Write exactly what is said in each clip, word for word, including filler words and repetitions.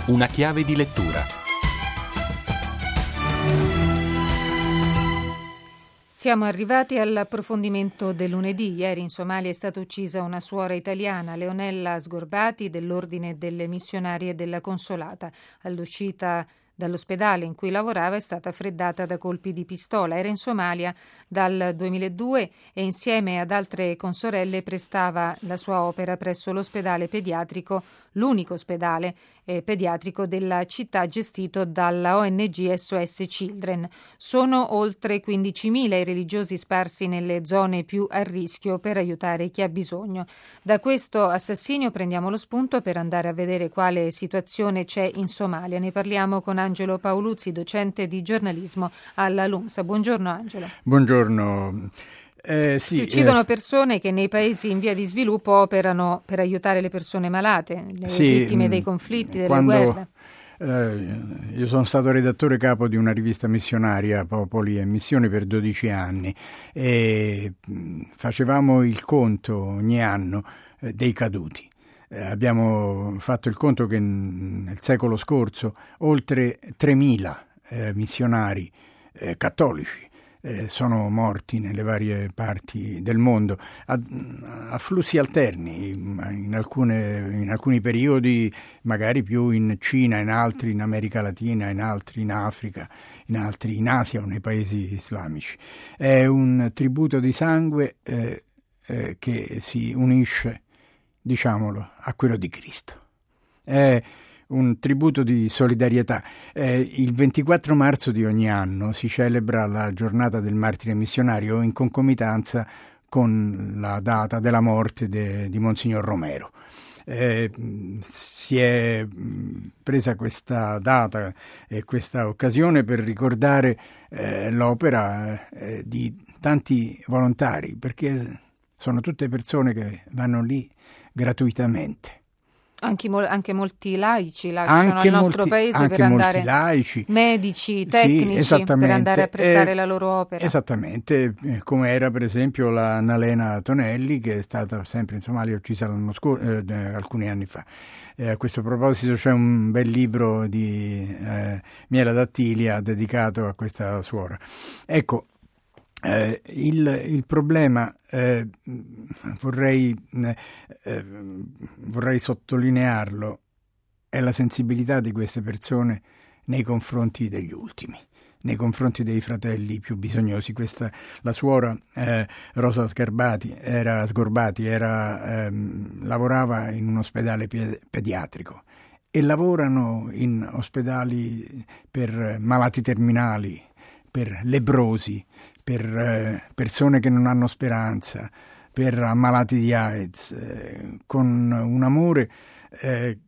Una chiave di lettura. Siamo arrivati all'approfondimento del lunedì. Ieri in Somalia è stata uccisa una suora italiana, Leonella Sgorbati, dell'Ordine delle Missionarie della Consolata. All'uscita dall'ospedale in cui lavorava è stata freddata da colpi di pistola. Era in Somalia dal duemiladue e insieme ad altre consorelle prestava la sua opera presso l'ospedale pediatrico, l'unico ospedale eh, pediatrico della città gestito dalla O N G S O S Children. Sono oltre quindicimila i religiosi sparsi nelle zone più a rischio per aiutare chi ha bisogno. Da questo assassinio prendiamo lo spunto per andare a vedere quale situazione c'è in Somalia. Ne parliamo con Angelo Paoluzzi, docente di giornalismo alla LUMSA. Buongiorno Angelo. Buongiorno. Eh, sì, si uccidono eh, persone che nei paesi in via di sviluppo operano per aiutare le persone malate, le sì, vittime dei conflitti, delle quando, guerre. Eh, io sono stato redattore capo di una rivista missionaria, Popoli e Missioni, per dodici anni e mh, facevamo il conto ogni anno eh, dei caduti. Eh, abbiamo fatto il conto che nel secolo scorso oltre tremila eh, missionari eh, cattolici eh, sono morti nelle varie parti del mondo a, a flussi alterni, in, alcune, in alcuni periodi magari più in Cina, in altri in America Latina, in altri in Africa, in altri in Asia o nei paesi islamici. È un tributo di sangue eh, eh, che si unisce, diciamolo, a quello di Cristo. È un tributo di solidarietà. Eh, il ventiquattro marzo di ogni anno si celebra la giornata del martire missionario in concomitanza con la data della morte de, di Monsignor Romero. Eh, si è presa questa data e questa occasione per ricordare eh, l'opera eh, di tanti volontari, perché sono tutte persone che vanno lì gratuitamente. Anche, anche molti laici lasciano anche il nostro molti, paese per andare, laici, medici, tecnici, sì, per andare a prestare eh, la loro opera. Esattamente, come era per esempio la Nalena Tonelli, che è stata sempre in Somalia uccisa l'anno scorso, eh, alcuni anni fa. Eh, a questo proposito c'è un bel libro di eh, Miela D'Attilia dedicato a questa suora. Ecco, Eh, il, il problema eh, vorrei, eh, vorrei sottolinearlo, è la sensibilità di queste persone nei confronti degli ultimi, nei confronti dei fratelli più bisognosi. Questa, la suora eh, Rosa Sgarbati era, Sgorbati era, ehm, lavorava in un ospedale pe- pediatrico e lavorano in ospedali per malati terminali, per lebbrosi, per eh, persone che non hanno speranza, per ammalati di AIDS, eh, con un amore eh,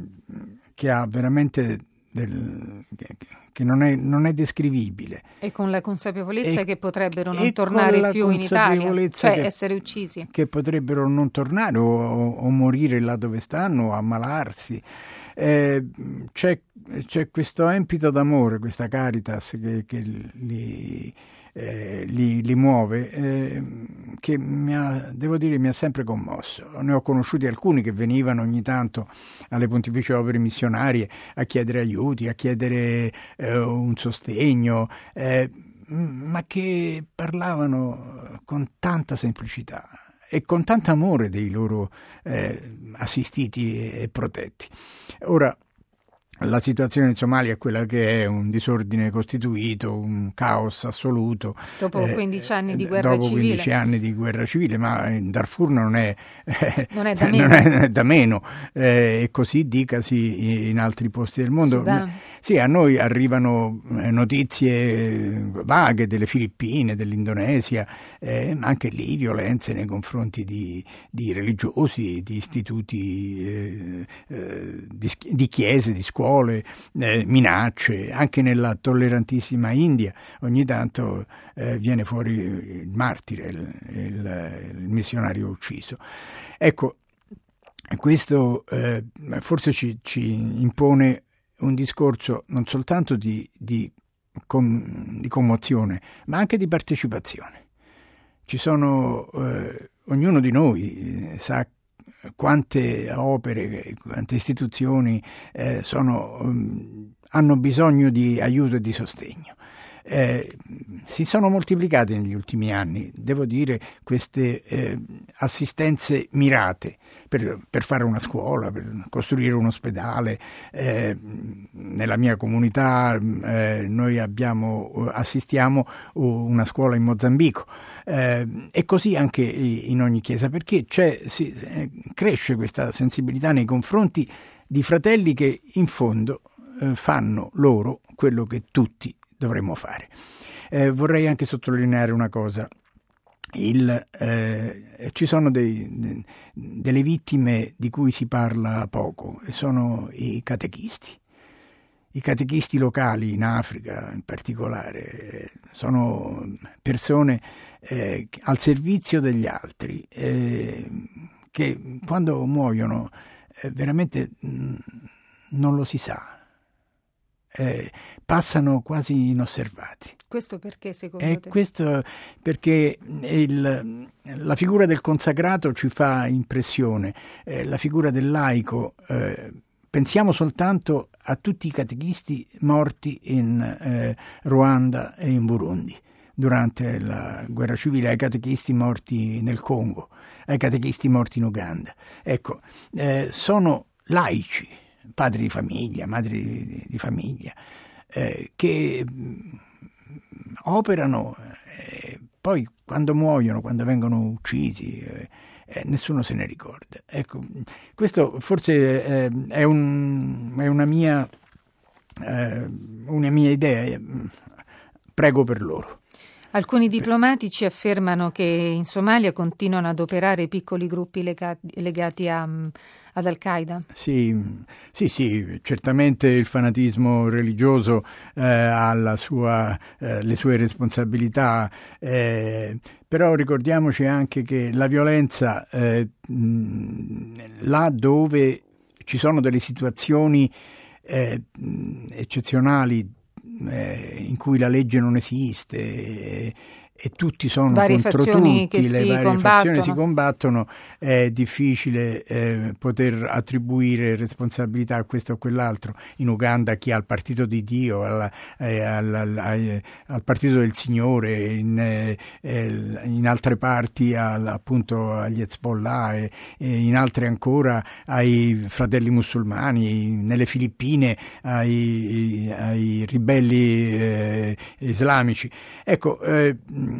che ha veramente del, che, che non è, non è descrivibile. E con la consapevolezza e, che potrebbero non tornare più in Italia, cioè che, essere uccisi. Che potrebbero non tornare o, o, o morire là dove stanno, o ammalarsi. Eh, c'è, c'è questo empito d'amore, questa Caritas che, che li... Eh, li, li muove, eh, che mi ha, devo dire, mi ha sempre commosso. Ne ho conosciuti alcuni che venivano ogni tanto alle Pontificie Opere Missionarie a chiedere aiuti, a chiedere eh, un sostegno, eh, ma che parlavano con tanta semplicità e con tanto amore dei loro eh, assistiti e protetti. Ora, la situazione in Somalia è quella che è, un disordine costituito, un caos assoluto. Dopo quindici anni di guerra dopo civile. quindici anni di guerra civile, ma in Darfur non è, non è da meno. Non è da meno. Eh, e così dicasi in altri posti del mondo. Sudan. Sì, a noi arrivano notizie vaghe delle Filippine, dell'Indonesia, eh, ma anche lì violenze nei confronti di, di religiosi, di istituti, eh, eh, di, di chiese, di scuole, eh, minacce. Anche nella tollerantissima India ogni tanto eh, viene fuori il martire, il, il, il missionario ucciso. Ecco, questo eh, forse ci, ci impone un discorso non soltanto di, di, com, di commozione, ma anche di partecipazione. Ci sono, eh, ognuno di noi sa quante opere, quante istituzioni eh, sono, um, hanno bisogno di aiuto e di sostegno. Eh, si sono moltiplicate negli ultimi anni, devo dire, queste eh, assistenze mirate per, per fare una scuola, per costruire un ospedale. Eh, nella mia comunità eh, noi abbiamo, assistiamo una scuola in Mozambico, eh, e così anche in ogni chiesa, perché c'è, si, eh, cresce questa sensibilità nei confronti di fratelli che in fondo eh, fanno loro quello che tutti dovremmo fare. Eh, vorrei anche sottolineare una cosa. Il, eh, ci sono dei, de, delle vittime di cui si parla poco, e sono i catechisti. I catechisti locali in Africa in particolare eh, sono persone eh, al servizio degli altri, eh, che quando muoiono eh, veramente mh, non lo si sa. Eh, passano quasi inosservati. Questo perché secondo e te? Questo perché il, la figura del consacrato ci fa impressione, eh, la figura del laico, eh, pensiamo soltanto a tutti i catechisti morti in eh, Ruanda e in Burundi durante la guerra civile, ai catechisti morti nel Congo, ai catechisti morti in Uganda. Ecco, eh, sono laici, padri di famiglia, madri di, di famiglia, eh, che mh, operano, eh, poi quando muoiono, quando vengono uccisi, eh, eh, nessuno se ne ricorda. Ecco, questo forse eh, è, un, è una mia, eh, una mia idea, prego per loro. Alcuni diplomatici affermano che in Somalia continuano ad operare piccoli gruppi legati, legati a, ad Al-Qaeda. Sì, sì, sì, certamente il fanatismo religioso eh, ha la sua, eh, le sue responsabilità, eh, però ricordiamoci anche che la violenza, eh, mh, là dove ci sono delle situazioni eh, eccezionali, Eh, in cui la legge non esiste e, e tutti sono varie contro fazioni tutti, che le si varie combattono. fazioni si combattono, è difficile eh, poter attribuire responsabilità a questo o quell'altro. In Uganda chi ha il partito di Dio, al, eh, al, al, al partito del Signore, in, eh, in altre parti al, appunto agli Hezbollah, e, e in altre ancora ai fratelli musulmani, nelle Filippine ai, ai ribelli eh, islamici. Ecco, eh,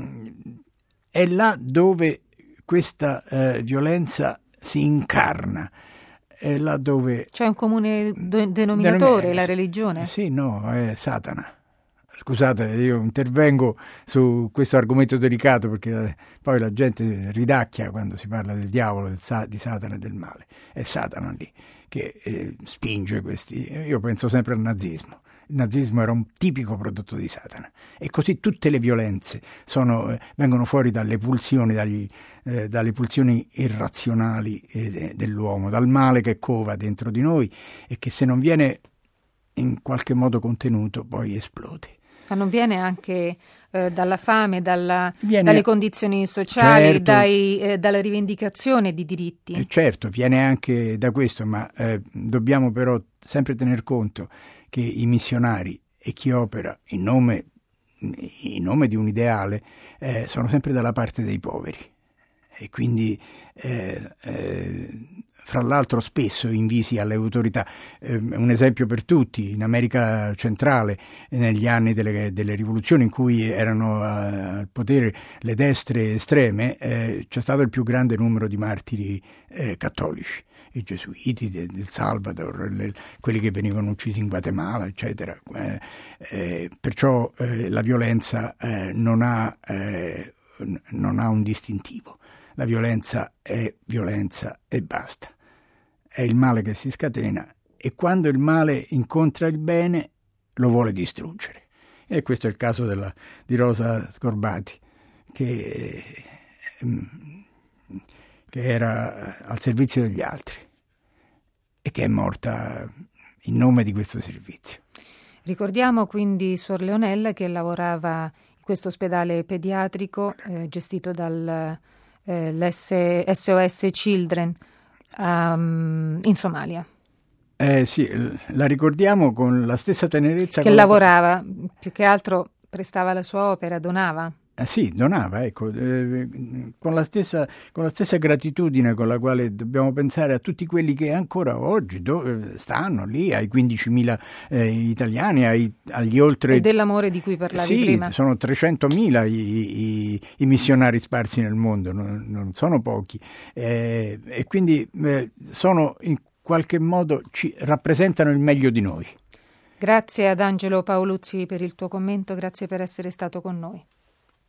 è là dove questa eh, violenza si incarna, è là dove... C'è un comune denominatore, Denom- la religione? Sì, no, è Satana. Scusate, io intervengo su questo argomento delicato perché poi la gente ridacchia quando si parla del diavolo, del sa- di Satana e del male. È Satana lì che eh, spinge questi... Io penso sempre al nazismo. Il nazismo era un tipico prodotto di Satana, e così tutte le violenze sono, eh, vengono fuori dalle pulsioni, dagli, eh, dalle pulsioni irrazionali eh, dell'uomo, dal male che cova dentro di noi e che se non viene in qualche modo contenuto poi esplode. Ma non viene anche eh, dalla fame, dalla, viene, dalle condizioni sociali, certo, dai, eh, dalla rivendicazione di diritti? Eh, certo, viene anche da questo, ma eh, dobbiamo però sempre tener conto che i missionari e chi opera in nome, in nome di un ideale eh, sono sempre dalla parte dei poveri, e quindi eh, eh, fra l'altro spesso invisi alle autorità. Eh, un esempio per tutti: in America centrale, negli anni delle, delle rivoluzioni in cui erano al potere le destre estreme, eh, c'è stato il più grande numero di martiri eh, cattolici. I gesuiti del de Salvador, le, quelli che venivano uccisi in Guatemala, eccetera. Eh, eh, perciò eh, la violenza eh, non ha, eh, non ha un distintivo. La violenza è violenza e basta. È il male che si scatena, e quando il male incontra il bene lo vuole distruggere. E questo è il caso della, di Rosa Sgorbati, che... che era al servizio degli altri e che è morta in nome di questo servizio. Ricordiamo quindi Suor Leonella che lavorava in questo ospedale pediatrico eh, gestito dal eh, S O S Children um, in Somalia. Eh sì, la ricordiamo con la stessa tenerezza. Che lavorava, la... più che altro prestava la sua opera, donava. Eh sì, donava, ecco, eh, con la stessa, con la stessa gratitudine con la quale dobbiamo pensare a tutti quelli che ancora oggi do, stanno lì, ai quindicimila eh, italiani, ai, agli oltre... E dell'amore di cui parlavi sì, prima. Sì, sono trecentomila i, i, i missionari sparsi nel mondo, non, non sono pochi, eh, e quindi eh, sono in qualche modo, ci rappresentano il meglio di noi. Grazie ad Angelo Paoluzzi per il tuo commento, grazie per essere stato con noi.